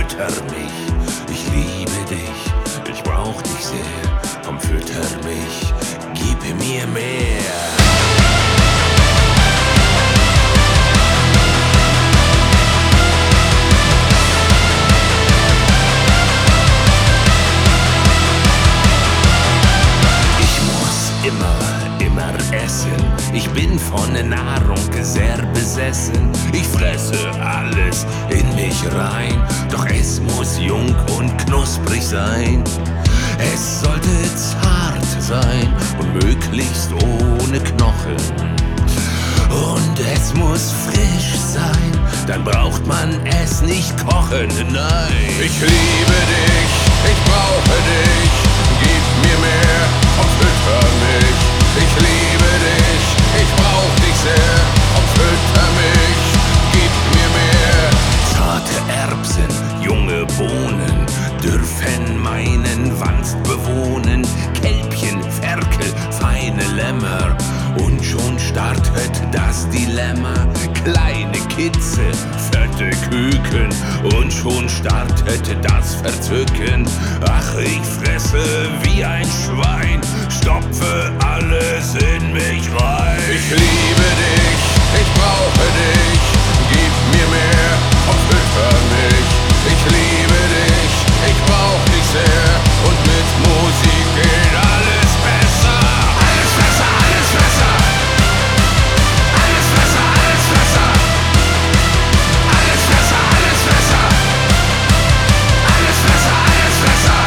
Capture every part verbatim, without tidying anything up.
fütter mich. Ich liebe dich, ich brauch dich sehr. Komm, fütter mich, gib mir mehr. Immer, immer essen. Ich bin von Nahrung sehr besessen. Ich fresse alles in mich rein. Doch es muss jung und knusprig sein. Es sollte zart sein und möglichst ohne Knochen. Und es muss frisch sein, dann braucht man es nicht kochen. Nein, ich liebe dich, ich brauche dich. Gib mir mehr, komm, fütter mich. Ich liebe dich, ich brauch dich sehr. Komm, fütter mich, gib mir mehr. Zarte Erbsen, junge Bohnen dürfen meinen Wanst bewohnen. Kälbchen, Ferkel, feine Lämmer. Und schon startet das Dilemma. Kleine Kitze, fette Küken. Und schon startet das Verzücken. Ach, ich fresse wie ein Schwein, stopfe alles in mich rein. Ich liebe dich, ich brauche dich. Gib mir mehr, komm, fütter mich. Ich liebe dich, ich brauch dich sehr. Und mit Musik geht alles besser. Alles besser, alles besser. Alles besser, alles besser. Alles besser, alles besser. Alles besser, alles besser.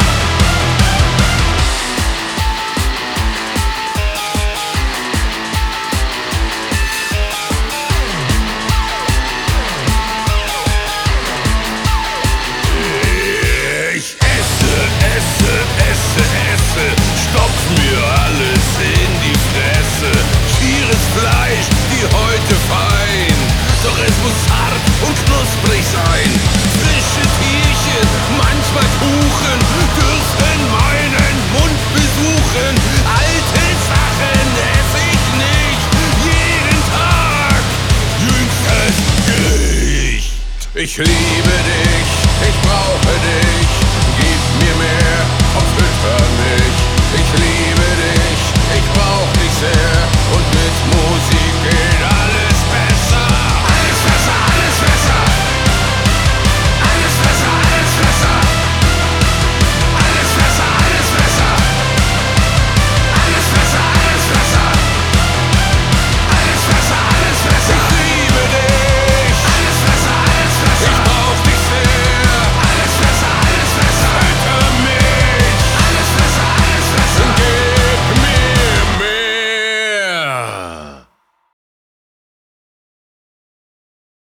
Ich esse, esse, esse, esse. Stopf mir alles in die Fresse. Schieres Fleisch, die Häute fein. Doch es muss hart und knusprig sein. Frische Tierchen, manchmal Kuchen, dürfen meinen Mund besuchen. Alte Sachen esse ich nicht jeden Tag. Jüngstes Gericht. Ich liebe dich, ich brauche dich. Gib mir mehr, komm,